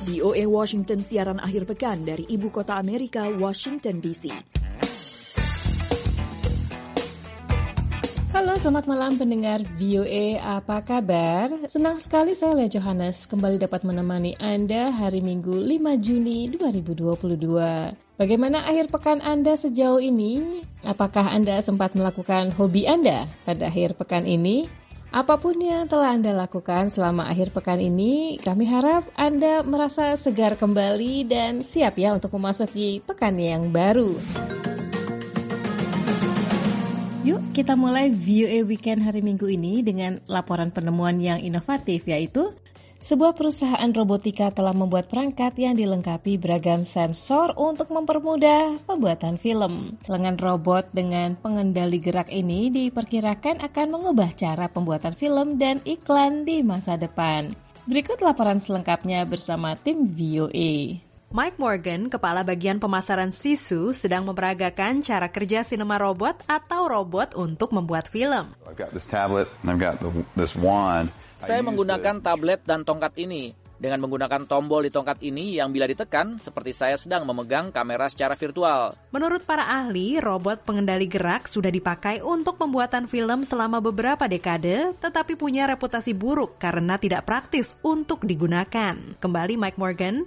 VOA Washington siaran akhir pekan dari ibu kota Amerika, Washington DC. Halo, selamat malam pendengar VOA, apa kabar? Senang sekali saya Lea Johannes kembali dapat menemani Anda hari Minggu 5 Juni 2022. Bagaimana akhir pekan Anda sejauh ini? Apakah Anda sempat melakukan hobi Anda pada akhir pekan ini? Apapun yang telah Anda lakukan selama akhir pekan ini, kami harap Anda merasa segar kembali dan siap ya untuk memasuki pekan yang baru. Yuk kita mulai VOA Weekend hari Minggu ini dengan laporan penemuan yang inovatif, yaitu sebuah perusahaan robotika telah membuat perangkat yang dilengkapi beragam sensor untuk mempermudah pembuatan film. Lengan robot dengan pengendali gerak ini diperkirakan akan mengubah cara pembuatan film dan iklan di masa depan. Berikut laporan selengkapnya bersama tim VOA. Mike Morgan, kepala bagian pemasaran Sisu, sedang memperagakan cara kerja sinema robot atau robot untuk membuat film. Saya menggunakan tablet dan tongkat ini. Dengan menggunakan tombol di tongkat ini yang bila ditekan, seperti saya sedang memegang kamera secara virtual. Menurut para ahli, robot pengendali gerak sudah dipakai untuk pembuatan film selama beberapa dekade, tetapi punya reputasi buruk karena tidak praktis untuk digunakan. Kembali Mike Morgan.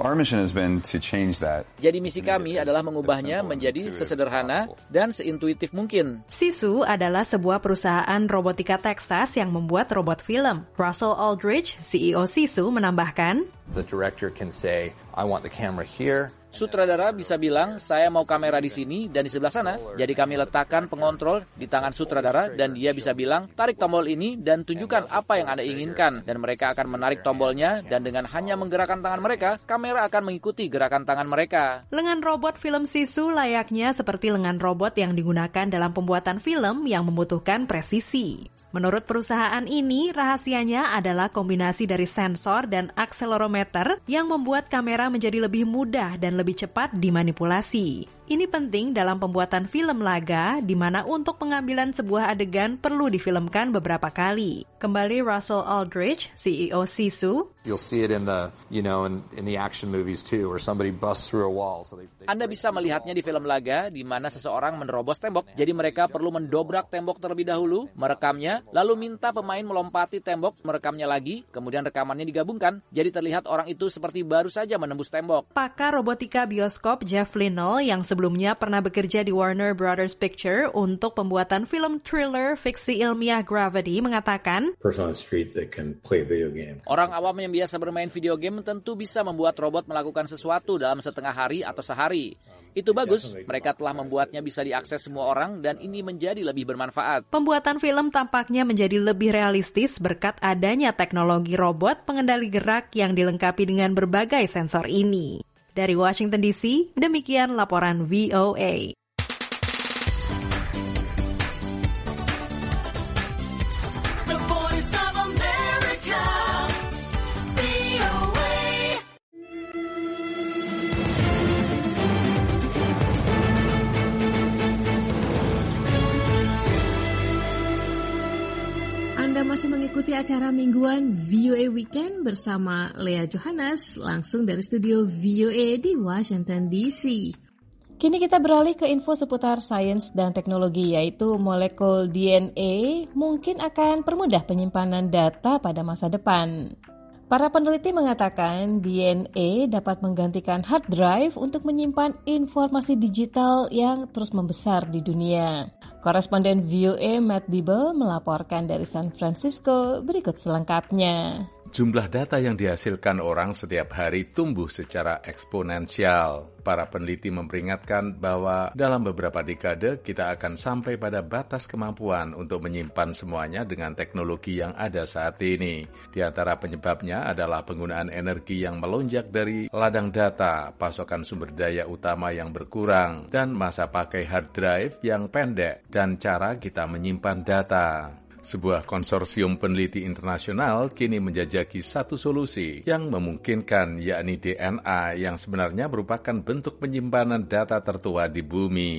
Jadi misi kami adalah mengubahnya menjadi sesederhana dan seintuitif mungkin. Sisu adalah sebuah perusahaan robotika Texas yang membuat robot film. Russell Aldrich, CEO Sisu, menambahkan, The director can say, I want the camera here. Sutradara bisa bilang, saya mau kamera di sini dan di sebelah sana. Jadi kami letakkan pengontrol di tangan sutradara dan dia bisa bilang, tarik tombol ini dan tunjukkan apa yang Anda inginkan. Dan mereka akan menarik tombolnya dan dengan hanya menggerakkan tangan mereka, kamera akan mengikuti gerakan tangan mereka. Lengan robot film Sisu layaknya seperti lengan robot yang digunakan dalam pembuatan film yang membutuhkan presisi. Menurut perusahaan ini, rahasianya adalah kombinasi dari sensor dan akselerometer yang membuat kamera menjadi lebih mudah dan lebih cepat dimanipulasi. Ini penting dalam pembuatan film laga, di mana untuk pengambilan sebuah adegan perlu difilmkan beberapa kali. Kembali Russell Aldrich, CEO Sisu. You'll see it in the action movies too, where somebody busts through a wall. Anda bisa melihatnya di film laga, di mana seseorang menerobos tembok. Jadi mereka perlu mendobrak tembok terlebih dahulu, merekamnya, lalu minta pemain melompati tembok, merekamnya lagi, kemudian rekamannya digabungkan. Jadi terlihat orang itu seperti baru saja menembus tembok. Pakar robotika bioskop Jeff Linnell yang sebelumnya pernah bekerja di Warner Brothers Picture untuk pembuatan film thriller fiksi ilmiah Gravity mengatakan, orang awam yang biasa bermain video game tentu bisa membuat robot melakukan sesuatu dalam setengah hari atau sehari. Itu bagus, mereka telah membuatnya bisa diakses semua orang dan ini menjadi lebih bermanfaat. Pembuatan film tampaknya menjadi lebih realistis berkat adanya teknologi robot pengendali gerak yang dilengkapi dengan berbagai sensor ini. Dari Washington DC, demikian laporan VOA. Anda masih mengikuti acara mingguan VOA Weekend bersama Lea Johannes langsung dari studio VOA di Washington DC. Kini kita beralih ke info seputar sains dan teknologi, yaitu molekul DNA mungkin akan permudah penyimpanan data pada masa depan. Para peneliti mengatakan DNA dapat menggantikan hard drive untuk menyimpan informasi digital yang terus membesar di dunia. Koresponden VOA Matt Dibble melaporkan dari San Francisco, berikut selengkapnya. Jumlah data yang dihasilkan orang setiap hari tumbuh secara eksponensial. Para peneliti memperingatkan bahwa dalam beberapa dekade kita akan sampai pada batas kemampuan untuk menyimpan semuanya dengan teknologi yang ada saat ini. Di antara penyebabnya adalah penggunaan energi yang melonjak dari ladang data, pasokan sumber daya utama yang berkurang, dan masa pakai hard drive yang pendek, dan cara kita menyimpan data. Sebuah konsorsium peneliti internasional kini menjajaki satu solusi yang memungkinkan, yakni DNA yang sebenarnya merupakan bentuk penyimpanan data tertua di bumi.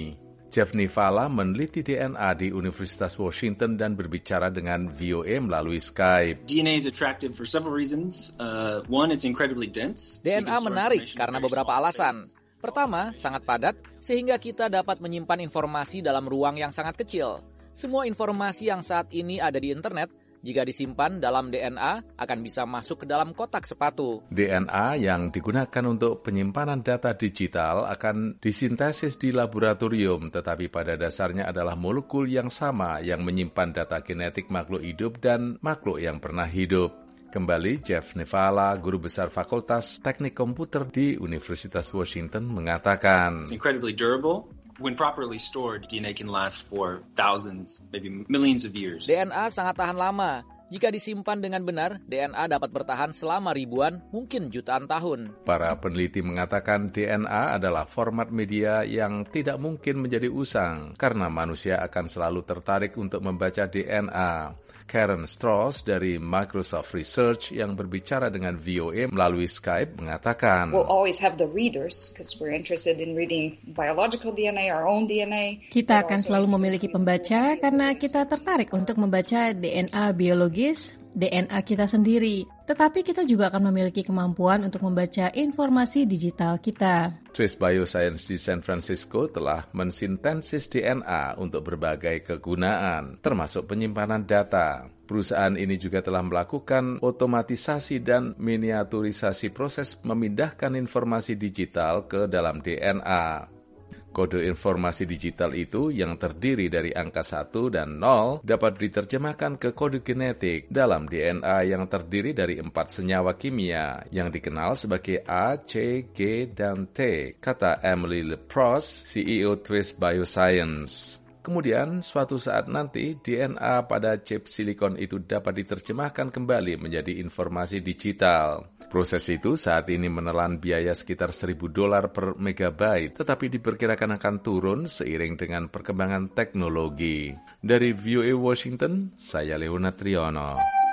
Jeff Nivala meneliti DNA di Universitas Washington dan berbicara dengan VOA melalui Skype. DNA is attractive for several reasons. One, it's incredibly dense. DNA menarik karena beberapa alasan. Pertama, sangat padat, sehingga kita dapat menyimpan informasi dalam ruang yang sangat kecil. Semua informasi yang saat ini ada di internet, jika disimpan dalam DNA, akan bisa masuk ke dalam kotak sepatu. DNA yang digunakan untuk penyimpanan data digital akan disintesis di laboratorium, tetapi pada dasarnya adalah molekul yang sama yang menyimpan data genetik makhluk hidup dan makhluk yang pernah hidup. Kembali, Jeff Nivala, guru besar Fakultas Teknik Komputer di Universitas Washington, mengatakan, It's incredibly durable. When properly stored, DNA can last for thousands, maybe millions of years. DNA sangat tahan lama. Jika disimpan dengan benar, DNA dapat bertahan selama ribuan, mungkin jutaan tahun. Para peneliti mengatakan DNA adalah format media yang tidak mungkin menjadi usang, karena manusia akan selalu tertarik untuk membaca DNA. Karen Strauss dari Microsoft Research yang berbicara dengan VOA melalui Skype mengatakan, We'll always have the readers because we're interested in reading biological DNA, our own DNA. Kita akan selalu memiliki pembaca karena kita tertarik untuk membaca DNA biologis, DNA kita sendiri. Tetapi kita juga akan memiliki kemampuan untuk membaca informasi digital kita. Twist Bioscience di San Francisco telah mensintesis DNA untuk berbagai kegunaan, termasuk penyimpanan data. Perusahaan ini juga telah melakukan otomatisasi dan miniaturisasi proses memindahkan informasi digital ke dalam DNA. Kode informasi digital itu yang terdiri dari angka 1 dan 0 dapat diterjemahkan ke kode genetik dalam DNA yang terdiri dari 4 senyawa kimia yang dikenal sebagai A, C, G, dan T, kata Emily LePros, CEO Twist Bioscience. Kemudian, suatu saat nanti, DNA pada chip silikon itu dapat diterjemahkan kembali menjadi informasi digital. Proses itu saat ini menelan biaya sekitar $1.000 per megabyte, tetapi diperkirakan akan turun seiring dengan perkembangan teknologi. Dari VOA Washington, saya Leonard Triono.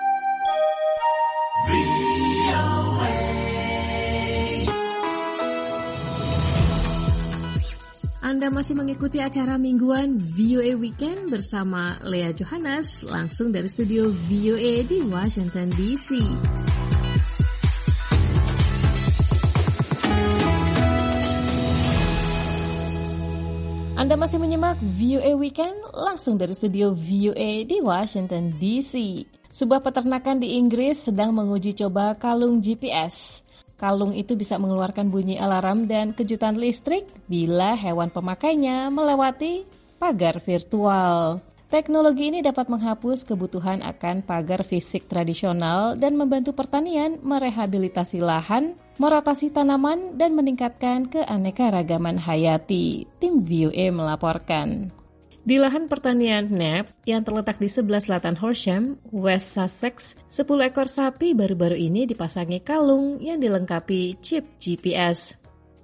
Anda masih mengikuti acara mingguan VOA Weekend bersama Lea Johannes langsung dari studio VOA di Washington DC. Anda masih menyimak VOA Weekend langsung dari studio VOA di Washington DC. Sebuah peternakan di Inggris sedang menguji coba kalung GPS. Kalung itu bisa mengeluarkan bunyi alarm dan kejutan listrik bila hewan pemakainya melewati pagar virtual. Teknologi ini dapat menghapus kebutuhan akan pagar fisik tradisional dan membantu pertanian merehabilitasi lahan, meratasi tanaman, dan meningkatkan keanekaragaman hayati. Tim VOA melaporkan. Di lahan pertanian Knapp yang terletak di sebelah selatan Horsham, West Sussex, 10 ekor sapi baru-baru ini dipasangi kalung yang dilengkapi chip GPS.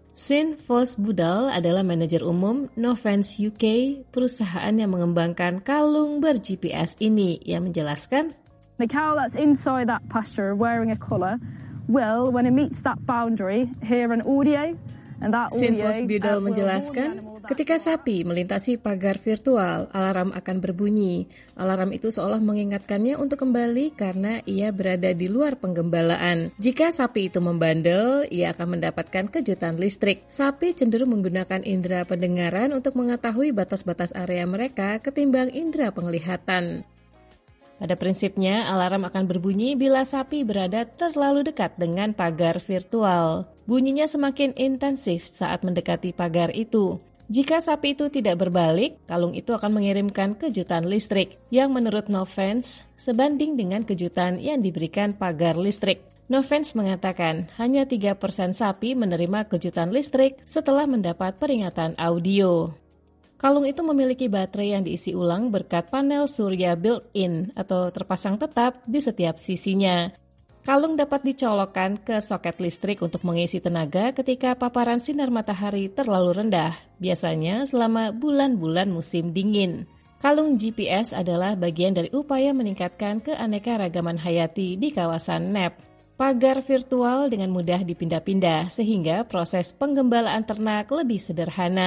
Sin Vos Budal adalah manajer umum Novance UK, perusahaan yang mengembangkan kalung ber-GPS ini, yang menjelaskan, The cow that's inside that pasture wearing a collar will, when it meets that boundary, hear an audio. Sin Vos Budal menjelaskan, ketika sapi melintasi pagar virtual, alarm akan berbunyi. Alarm itu seolah mengingatkannya untuk kembali karena ia berada di luar penggembalaan. Jika sapi itu membandel, ia akan mendapatkan kejutan listrik. Sapi cenderung menggunakan indera pendengaran untuk mengetahui batas-batas area mereka ketimbang indera penglihatan. Pada prinsipnya, alarm akan berbunyi bila sapi berada terlalu dekat dengan pagar virtual. Bunyinya semakin intensif saat mendekati pagar itu. Jika sapi itu tidak berbalik, kalung itu akan mengirimkan kejutan listrik, yang menurut Novance sebanding dengan kejutan yang diberikan pagar listrik. Novance mengatakan hanya 3% sapi menerima kejutan listrik setelah mendapat peringatan audio. Kalung itu memiliki baterai yang diisi ulang berkat panel surya built-in atau terpasang tetap di setiap sisinya. Kalung dapat dicolokkan ke soket listrik untuk mengisi tenaga ketika paparan sinar matahari terlalu rendah, biasanya selama bulan-bulan musim dingin. Kalung GPS adalah bagian dari upaya meningkatkan keanekaragaman hayati di kawasan Knapp. Pagar virtual dengan mudah dipindah-pindah sehingga proses penggembalaan ternak lebih sederhana.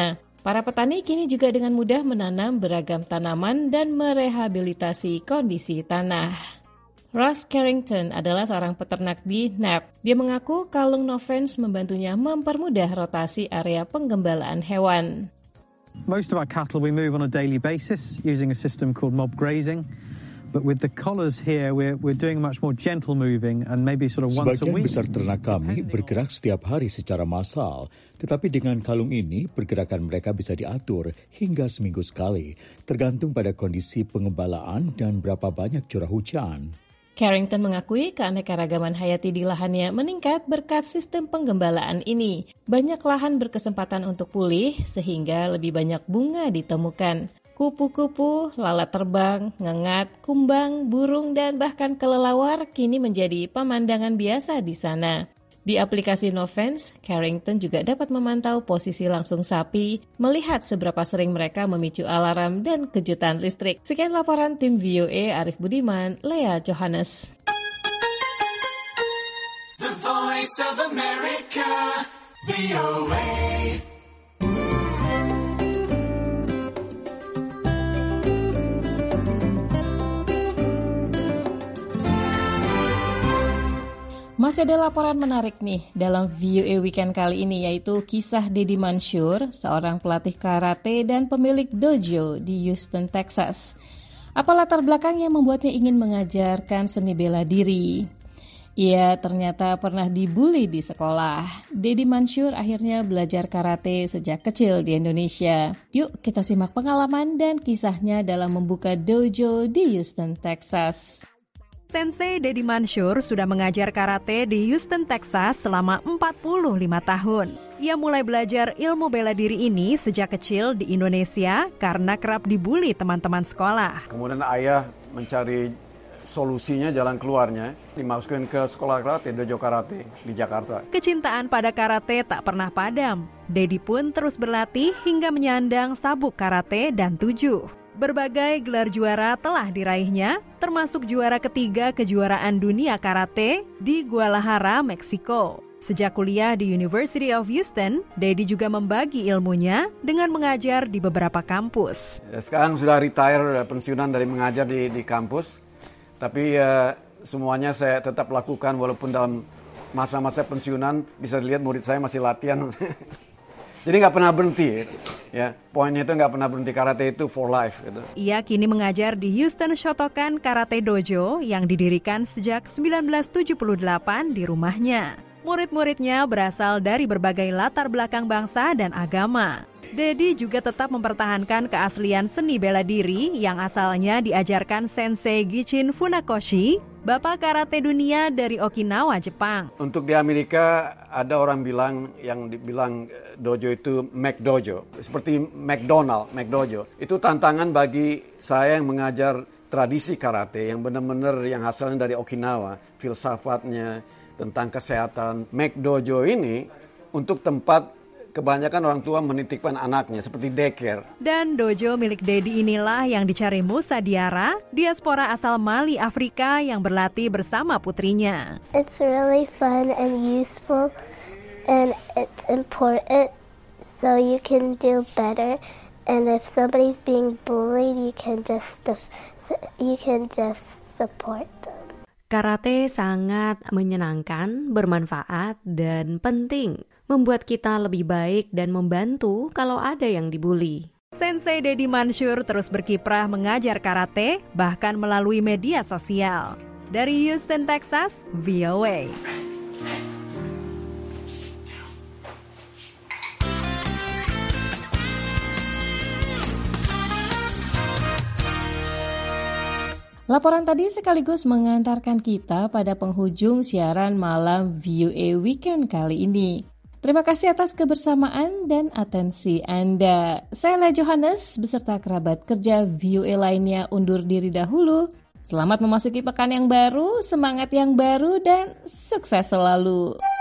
Para petani kini juga dengan mudah menanam beragam tanaman dan merehabilitasi kondisi tanah. Ross Carrington adalah seorang peternak di Knapp. Dia mengaku kalung Novens membantunya mempermudah rotasi area penggembalaan hewan. Most of our cattle we move on a daily basis using a system called mob grazing. But with the collars here, we're doing much more gentle moving and maybe sort of once a week. Sebagian besar ternak kami bergerak setiap hari secara massal, tetapi dengan kalung ini pergerakan mereka bisa diatur hingga seminggu sekali, tergantung pada kondisi pengembalaan dan berapa banyak curah hujan. Carrington mengakui keanekaragaman hayati di lahannya meningkat berkat sistem penggembalaan ini. Banyak lahan berkesempatan untuk pulih sehingga lebih banyak bunga ditemukan. Kupu-kupu, lalat terbang, ngengat, kumbang, burung, dan bahkan kelelawar kini menjadi pemandangan biasa di sana. Di aplikasi Novens, Carrington juga dapat memantau posisi langsung sapi, melihat seberapa sering mereka memicu alarm dan kejutan listrik. Sekian laporan tim VOA Arif Budiman, Lea Johannes. The Voice of America, VOA. Masih ada laporan menarik nih dalam VOA Weekend kali ini, yaitu kisah Deddy Mansur, seorang pelatih karate dan pemilik dojo di Houston, Texas. Apa latar belakang yang membuatnya ingin mengajarkan seni bela diri? Ia ternyata pernah dibully di sekolah. Deddy Mansur akhirnya belajar karate sejak kecil di Indonesia. Yuk kita simak pengalaman dan kisahnya dalam membuka dojo di Houston, Texas. Sensei Deddy Mansur sudah mengajar karate di Houston, Texas selama 45 tahun. Ia mulai belajar ilmu bela diri ini sejak kecil di Indonesia karena kerap dibully teman-teman sekolah. Kemudian ayah mencari solusinya, jalan keluarnya, dimasukin ke sekolah karate, dojo karate di Jakarta. Kecintaan pada karate tak pernah padam. Deddy pun terus berlatih hingga menyandang sabuk karate dan 7. Berbagai gelar juara telah diraihnya, termasuk juara ketiga kejuaraan dunia karate di Guadalajara, Meksiko. Sejak kuliah di University of Houston, Deddy juga membagi ilmunya dengan mengajar di beberapa kampus. Sekarang sudah retire, pensiunan dari mengajar di kampus, tapi semuanya saya tetap lakukan walaupun dalam masa-masa pensiunan bisa dilihat murid saya masih latihan. Jadi nggak pernah berhenti, ya. Poinnya itu nggak pernah berhenti, karate itu for life. Gitu. Ia kini mengajar di Houston Shotokan Karate Dojo yang didirikan sejak 1978 di rumahnya. Murid-muridnya berasal dari berbagai latar belakang bangsa dan agama. Deddy juga tetap mempertahankan keaslian seni bela diri yang asalnya diajarkan Sensei Gichin Funakoshi, bapak karate dunia dari Okinawa, Jepang. Untuk di Amerika ada orang yang dibilang dojo itu McDojo, seperti McDojo. Itu tantangan bagi saya yang mengajar tradisi karate yang benar-benar yang asalnya dari Okinawa, filsafatnya tentang kesehatan. McDojo ini untuk tempat kebanyakan orang tua menitipkan anaknya seperti daycare. Dan dojo milik Deddy inilah yang dicari Musa Diara, diaspora asal Mali, Afrika yang berlatih bersama putrinya. It's really fun and useful and it's important so you can do better. And if somebody's being bullied, you can just support them. Karate sangat menyenangkan, bermanfaat, dan penting. Membuat kita lebih baik dan membantu kalau ada yang dibully. Sensei Deddy Mansur terus berkiprah mengajar karate, bahkan melalui media sosial. Dari Houston, Texas, VOA. Laporan tadi sekaligus mengantarkan kita pada penghujung siaran malam VOA Weekend kali ini. Terima kasih atas kebersamaan dan atensi Anda. Saya Lea Johannes beserta kerabat kerja VOA lainnya undur diri dahulu. Selamat memasuki pekan yang baru, semangat yang baru, dan sukses selalu.